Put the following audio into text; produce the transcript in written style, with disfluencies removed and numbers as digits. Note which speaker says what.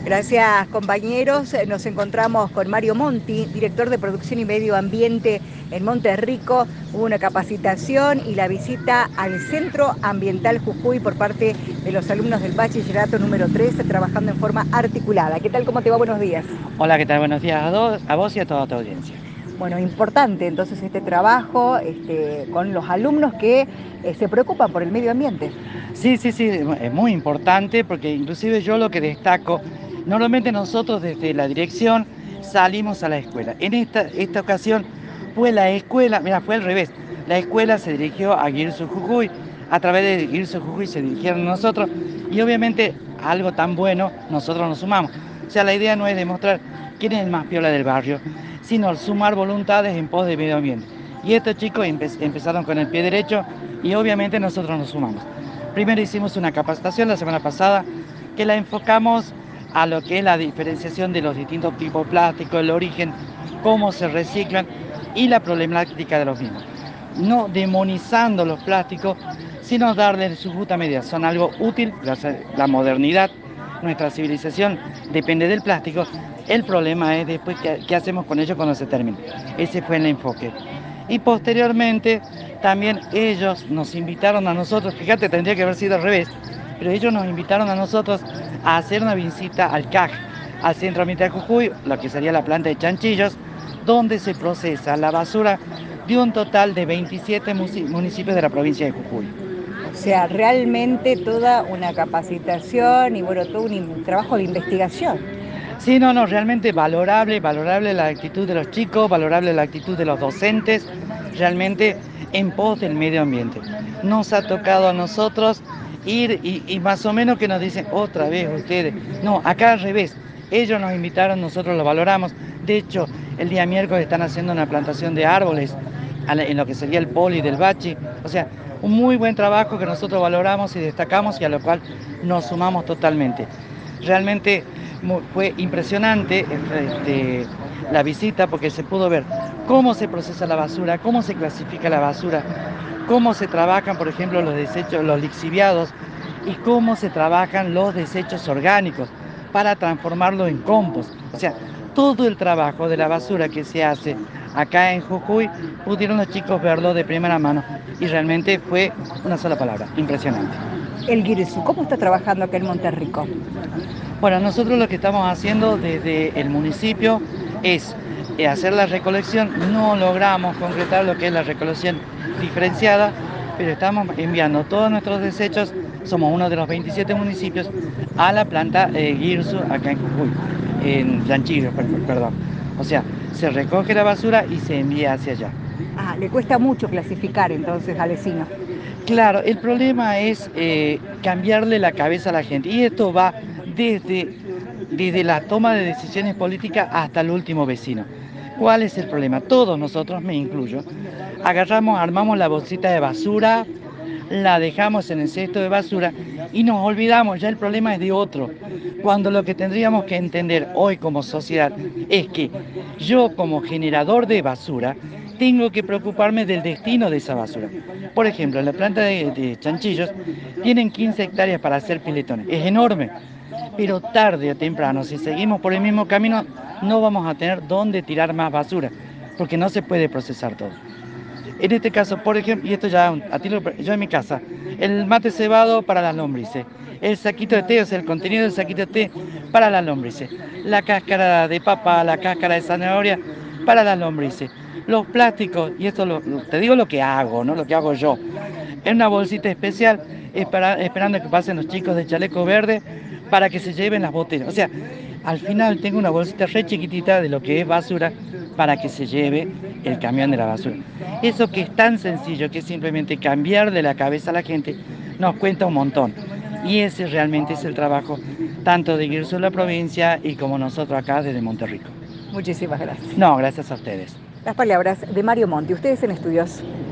Speaker 1: Gracias, compañeros. Nos encontramos con Mario Monti, director de Producción y Medio Ambiente en Monterrico. Hubo una capacitación y la visita al Centro Ambiental Jujuy por parte de los alumnos del bachillerato número 13, trabajando en forma articulada. ¿Qué tal? ¿Cómo te va? Buenos días.
Speaker 2: Hola, ¿qué tal? Buenos días a vos y a toda tu audiencia.
Speaker 1: Bueno, importante entonces este trabajo con los alumnos que se preocupan por el medio ambiente.
Speaker 2: Sí, es muy importante porque inclusive yo lo que destaco, normalmente nosotros desde la dirección salimos a la escuela. En esta ocasión fue la escuela, mira, fue al revés. La escuela se dirigió a Girsu Jujuy, a través de Girsu Jujuy se dirigieron a nosotros y obviamente a algo tan bueno nosotros nos sumamos. O sea, la idea no es demostrar quién es el más piola del barrio, sino sumar voluntades en pos del medio ambiente. Y estos chicos empezaron con el pie derecho y obviamente nosotros nos sumamos. Primero hicimos una capacitación la semana pasada que la enfocamos a lo que es la diferenciación de los distintos tipos de plástico, el origen, cómo se reciclan y la problemática de los mismos. No demonizando los plásticos, sino darles su justa medida. Son algo útil, la modernidad, nuestra civilización depende del plástico. El problema es después qué hacemos con ellos cuando se termine. Ese fue el enfoque. Y posteriormente también ellos nos invitaron a nosotros, fíjate, tendría que haber sido al revés, pero ellos nos invitaron a nosotros a hacer una visita al CAJ, al Centro Ambiental Jujuy, lo que sería la planta de Chanchillos, donde se procesa la basura de un total de 27 municipios de la provincia de Jujuy.
Speaker 1: O sea, realmente toda una capacitación y bueno, todo un trabajo de investigación.
Speaker 2: Sí, no, realmente valorable la actitud de los chicos, valorable la actitud de los docentes, realmente en pos del medio ambiente. Nos ha tocado a nosotros ir y más o menos que nos dicen otra vez ustedes. No, acá al revés. Ellos nos invitaron, nosotros lo valoramos. De hecho, el día miércoles están haciendo una plantación de árboles en lo que sería el poli del bachi. O sea, un muy buen trabajo que nosotros valoramos y destacamos y a lo cual nos sumamos totalmente. Realmente fue impresionante la visita porque se pudo ver cómo se procesa la basura, cómo se clasifica la basura, cómo se trabajan, por ejemplo, los desechos, los lixiviados y cómo se trabajan los desechos orgánicos para transformarlo en compost. O sea, todo el trabajo de la basura que se hace acá en Jujuy, pudieron los chicos verlo de primera mano y realmente fue una sola palabra, impresionante.
Speaker 1: El Guirsu, ¿cómo está trabajando acá en Monterrico?
Speaker 2: Bueno, nosotros lo que estamos haciendo desde el municipio es hacer la recolección. No logramos concretar lo que es la recolección diferenciada, pero estamos enviando todos nuestros desechos, somos uno de los 27 municipios, a la planta Girsu acá en Jujuy, en Chanchillos, perdón. O sea, se recoge la basura y se envía hacia allá.
Speaker 1: Ah, le cuesta mucho clasificar entonces al vecino.
Speaker 2: Claro, el problema es cambiarle la cabeza a la gente y esto va desde, desde la toma de decisiones políticas hasta el último vecino. ¿Cuál es el problema? Todos nosotros, me incluyo, agarramos, armamos la bolsita de basura, la dejamos en el cesto de basura y nos olvidamos, ya el problema es de otro. Cuando lo que tendríamos que entender hoy como sociedad es que yo como generador de basura tengo que preocuparme del destino de esa basura. Por ejemplo, en la planta de Chanchillos tienen 15 hectáreas para hacer piletones, es enorme, pero tarde o temprano, si seguimos por el mismo camino, no vamos a tener dónde tirar más basura, porque no se puede procesar todo. En este caso, por ejemplo, y esto ya a ti yo en mi casa, el mate cebado para las lombrices, el saquito de té, o sea, el contenido del saquito de té para las lombrices, la cáscara de papa, la cáscara de zanahoria para las lombrices, los plásticos, y esto te digo lo que hago, no lo que hago yo, en una bolsita especial, esperando que pasen los chicos de chaleco verde para que se lleven las botellas. O sea, al final tengo una bolsita re chiquitita de lo que es basura para que se lleve el camión de la basura. Eso que es tan sencillo, que es simplemente cambiarle la cabeza a la gente, nos cuenta un montón. Y ese realmente es el trabajo tanto de Girsu la provincia y como nosotros acá desde Monterrico.
Speaker 1: Muchísimas gracias.
Speaker 2: No, gracias a ustedes.
Speaker 1: Las palabras de Mario Monti, ustedes en estudios.